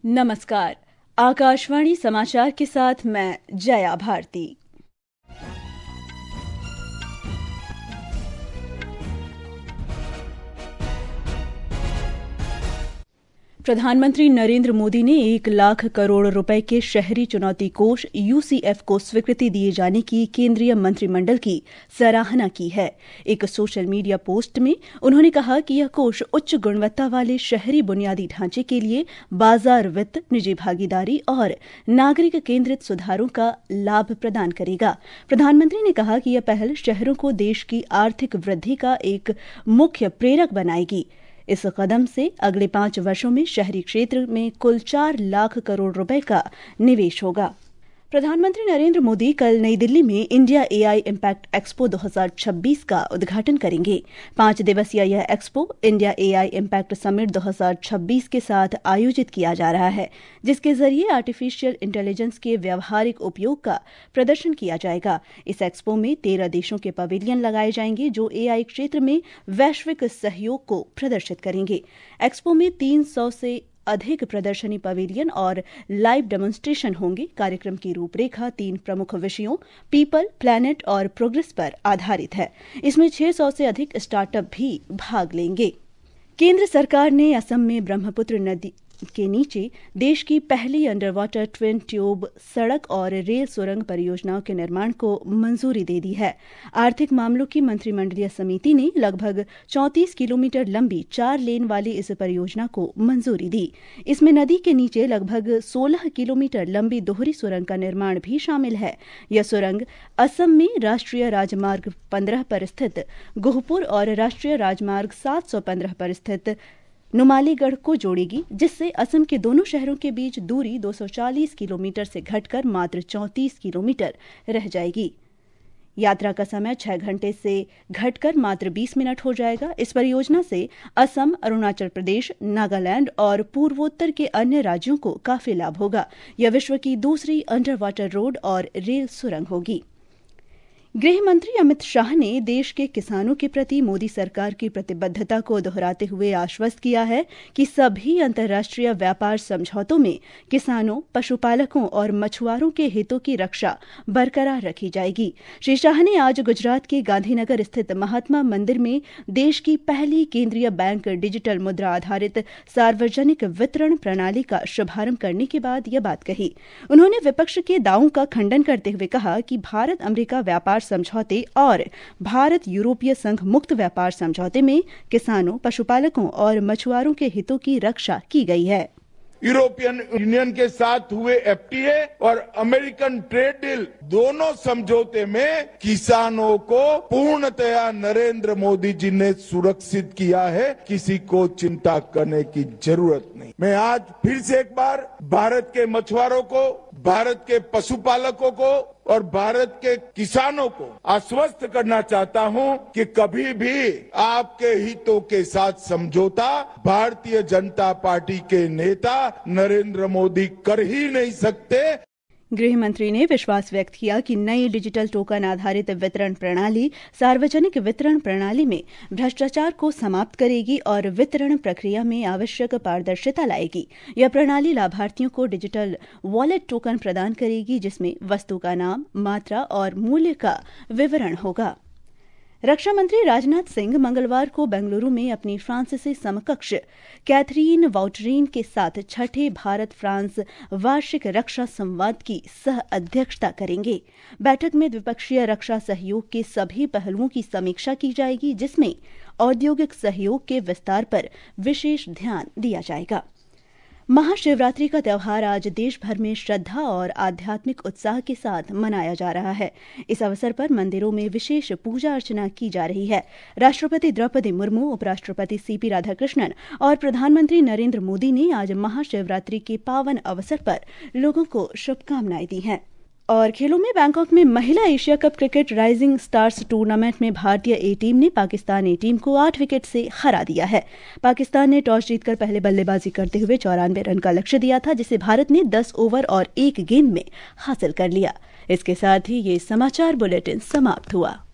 नमस्कार। आकाशवाणी समाचार के साथ मैं जया भारती। प्रधानमंत्री नरेंद्र मोदी ने 1 लाख करोड़ रुपए के शहरी चुनौती कोष यूसीएफ को स्वीकृति दिए जाने की केंद्रीय मंत्रिमंडल की सराहना की है। एक सोशल मीडिया पोस्ट में उन्होंने कहा कि यह कोष उच्च गुणवत्ता वाले शहरी बुनियादी ढांचे के लिए बाजार वित्त, निजी भागीदारी और नागरिक केंद्रित सुधारों का लाभ प्रदान करेगा। प्रधानमंत्री ने कहा कि यह पहल शहरों को देश की आर्थिक वृद्धि का एक मुख्य प्रेरक बनाएगी। इस कदम से अगले 5 वर्षों में शहरी क्षेत्र में कुल 4 लाख करोड़ रुपए का निवेश होगा। प्रधानमंत्री नरेंद्र मोदी कल नई दिल्ली में इंडिया एआई इम्पैक्ट एक्सपो 2026 का उद्घाटन करेंगे। 5 दिवसीय यह expo India AI impact summit 2026 के साथ आयोजित किया जा रहा है, जिसके जरिए आर्टिफिशियल इंटेलिजेंस के व्यावहारिक उपयोग का प्रदर्शन किया जाएगा। इस एक्सपो में 13 देशों के पवेलियन लगाए जाएंगे जो एआई क्षेत्र में वैश्विक सहयोग को प्रदर्शित करेंगे। एक्सपो में 300 से अधिक प्रदर्शनी पवेलियन और लाइव डेमोन्स्ट्रेशन होंगे। कार्यक्रम की रूपरेखा 3 प्रमुख विषयों पीपल, प्लैनेट और प्रोग्रेस पर आधारित है। इसमें 600 से अधिक स्टार्टअप भी भाग लेंगे। केंद्र सरकार ने असम में ब्रह्मपुत्र नदी के नीचे देश की पहली अंडर वाटर ट्विन ट्यूब सड़क और रेल सुरंग परियोजनाओं के निर्माण को मंजूरी दे दी है। आर्थिक मामलों की मंत्रिमंडलीय समिति ने लगभग 34 किलोमीटर लंबी 4 लेन वाली इस परियोजना को मंजूरी दी। इसमें नदी के नीचे लगभग 16 किलोमीटर लंबी दोहरी सुरंग का निर्माण भी शामिल है। यह सुरंग असम में राष्ट्रीय राजमार्ग 15 पर स्थित गोहपुर और राष्ट्रीय राजमार्ग 715 पर स्थित नुमालीगढ़ को जोड़ेगी, जिससे असम के दोनों शहरों के बीच दूरी 240 किलोमीटर से घटकर मात्र 34 किलोमीटर रह जाएगी। यात्रा का समय 6 घंटे से घटकर मात्र 20 मिनट हो जाएगा। इस परियोजना से असम, अरुणाचल प्रदेश, नागालैंड और पूर्वोत्तर के अन्य राज्यों को काफी लाभ होगा। यह विश्व की दूसरी अंडर वाटर रोड और रेल सुरंग होगी। गृह मंत्री अमित शाह ने देश के किसानों के प्रति मोदी सरकार की प्रतिबद्धता को दोहराते हुए आश्वस्त किया है कि सभी अंतर्राष्ट्रीय व्यापार समझौतों में किसानों, पशुपालकों और मछुआरों के हितों की रक्षा बरकरार रखी जाएगी। श्री शाह ने आज गुजरात के गांधीनगर स्थित महात्मा मंदिर में देश की पहली केंद्रीय बैंक डिजिटल मुद्रा आधारित सार्वजनिक वितरण प्रणाली का शुभारंभ करने के बाद यह बात कही। उन्होंने विपक्ष के दावों का खंडन करते हुए कहा कि भारत अमेरिका व्यापार समझौते और भारत यूरोपीय संघ मुक्त व्यापार समझौते में किसानों, पशुपालकों और मछुआरों के हितों की रक्षा की गई है। यूरोपियन यूनियन के साथ हुए एफटीए और अमेरिकन ट्रेड डील दोनों समझौते में किसानों को पूर्णतया नरेंद्र मोदी जी ने सुरक्षित किया है। किसी को चिंता करने की जरूरत नहीं। मैं आज फिर से एक बार भारत के मछुआरों को, भारत के पशुपालकों को और भारत के किसानों को आश्वस्त करना चाहता हूं कि कभी भी आपके हितों के साथ समझौता भारतीय जनता पार्टी के नेता नरेंद्र मोदी कर ही नहीं सकते। गृह मंत्री ने विश्वास व्यक्त किया कि नई डिजिटल टोकन आधारित वितरण प्रणाली सार्वजनिक वितरण प्रणाली में भ्रष्टाचार को समाप्त करेगी और वितरण प्रक्रिया में आवश्यक पारदर्शिता लाएगी। यह प्रणाली लाभार्थियों को डिजिटल वॉलेट टोकन प्रदान करेगी, जिसमें वस्तु का नाम, मात्रा और मूल्य का विवरण होगा। रक्षा मंत्री राजनाथ सिंह मंगलवार को बेंगलुरु में अपनी फ्रांसीसी समकक्ष कैथरीन वाउटरीन के साथ 6ठे भारत फ्रांस वार्षिक रक्षा संवाद की सह अध्यक्षता करेंगे। बैठक में द्विपक्षीय रक्षा सहयोग के सभी पहलुओं की समीक्षा की जाएगी, जिसमें औद्योगिक सहयोग के विस्तार पर विशेष ध्यान दिया जाएगा। महाशिवरात्रि का त्यौहार आज देश भर में श्रद्धा और आध्यात्मिक उत्साह के साथ मनाया जा रहा है। इस अवसर पर मंदिरों में विशेष पूजा अर्चना की जा रही है। राष्ट्रपति द्रौपदी मुर्मू, उपराष्ट्रपति सीपी राधाकृष्णन और प्रधानमंत्री नरेंद्र मोदी ने आज महाशिवरात्रि के पावन अवसर पर लोगों को शुभकामनाएं दी हैं। और खेलों में बैंकॉक में महिला Asia cup cricket rising stars tournament में भारतीय ए टीम ने पाकिस्तान ए टीम को 8 विकेट से हरा दिया है। पाकिस्तान ने टॉस जीतकर पहले बल्लेबाजी करते हुए 94 रन का लक्ष्य दिया था, जिसे भारत ने 10 ओवर और 1 गेंद में हासिल कर लिया। इसके साथ ही ये समाचार बुलेटिन समाप्त हुआ।